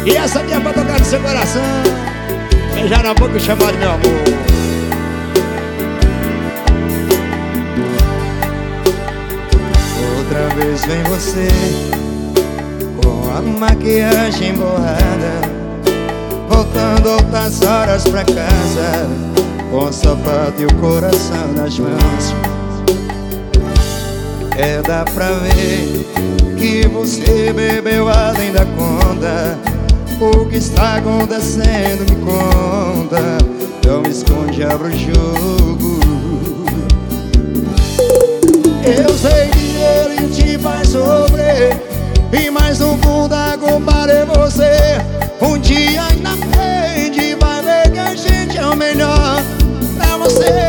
E essa aqui é pra tocar no seu coração. Beijar na boca e chamar de meu amor. Outra vez vem você com a maquiagem borrada, voltando outras horas pra casa, com o sapato e o coração nas mãos. Dá pra ver que você bebeu além da conta. O que está acontecendo me conta. Não me esconde, abra o jogo. Eu sei que ele te faz sofrer, e mais no fundo da culpa é você. Um dia aí na frente vai ver que a gente é o melhor pra você.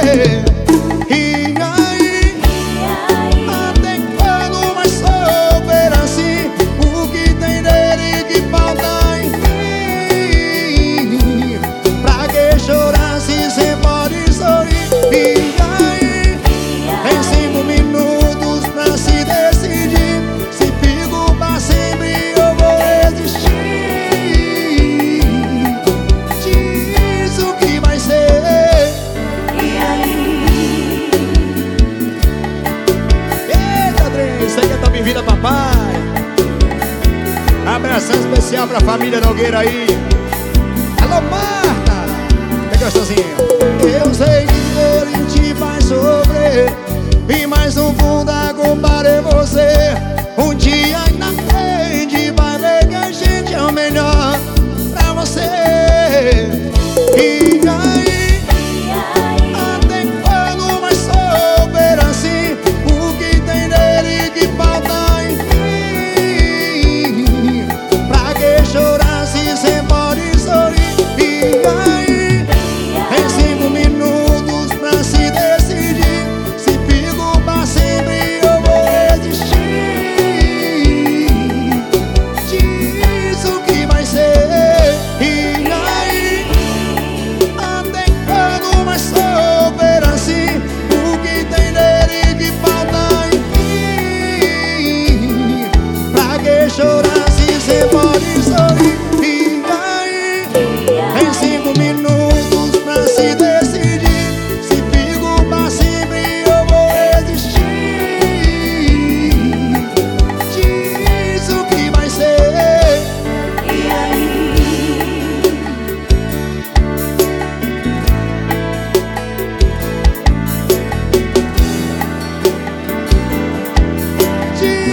Bem-vinda, papai. Abração especial pra família Nogueira aí. Alô, Marta. É gostosinho. Eu sei que ele te faz sofrer, e mais no fundo a culpa é você. Um dia aí na frente vai ver que a gente é o melhor pra você. E aí, até quando vai sofrer assim? O que tem dele que falta? Chorar se cê pode sorrir. E aí, em 5 minutos pra se decidir, se fico pra sempre eu vou resistir. Diz o que vai ser. E aí, diz